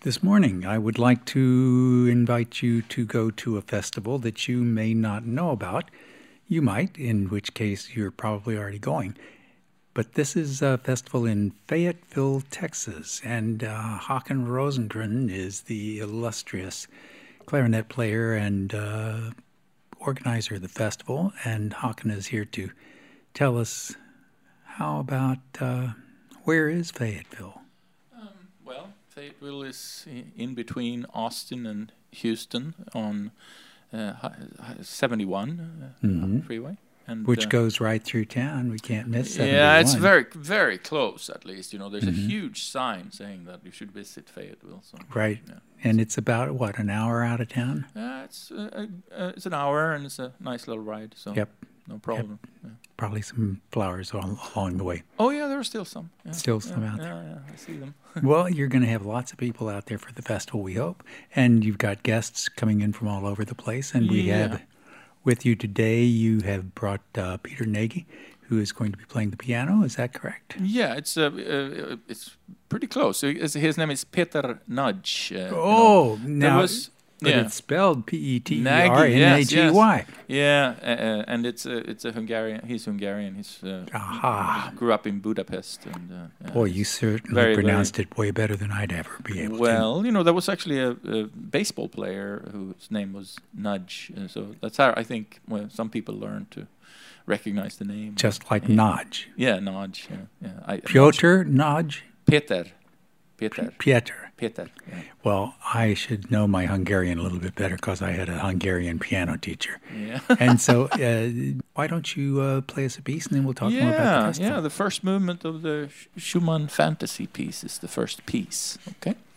This morning, I would like to invite you to go to a festival that you may not know about. You might, in which case you're probably already going. But this is a festival in Fayetteville, Texas, and Håkan Rosengren is the illustrious clarinet player and organizer of the festival, and Håkan is here to tell us how about where is Fayetteville? Well, Fayetteville is in between Austin and Houston on 71 freeway. And, which goes right through town. We can't miss 71. Yeah, it's very, very close, at least. You know, there's a huge sign saying that you should visit Fayetteville. So, right. Yeah. And it's about, what, an hour out of town? It's an hour, and it's a nice little ride. So Yep. No problem. Yep. Yeah. Probably some flowers along the way. Oh, yeah, there are still some. Yeah. Still some out there. Yeah, I see them. Well, you're going to have lots of people out there for the festival, we hope. And you've got guests coming in from all over the place. And we have with you today, you have brought Peter Nagy, who is going to be playing the piano. Is that correct? Yeah, it's pretty close. His name is Peter Nagy. Now... But it's spelled Peternagy. Yeah, and it's a Hungarian. He's Hungarian. He grew up in Budapest. And boy, you certainly pronounced it way better than I'd ever be able to. Well, you know, there was actually a baseball player whose name was Nudge. So that's how I think some people learn to recognize the name. Just like Nagy. Yeah, Nagy. Yeah. Piotr Nagy? Peter. Peter. Yeah. Well, I should know my Hungarian a little bit better because I had a Hungarian piano teacher. Yeah. And so why don't you play us a piece and then we'll talk more about the festival. Yeah, the first movement of the Schumann Fantasy piece is the first piece. Okay.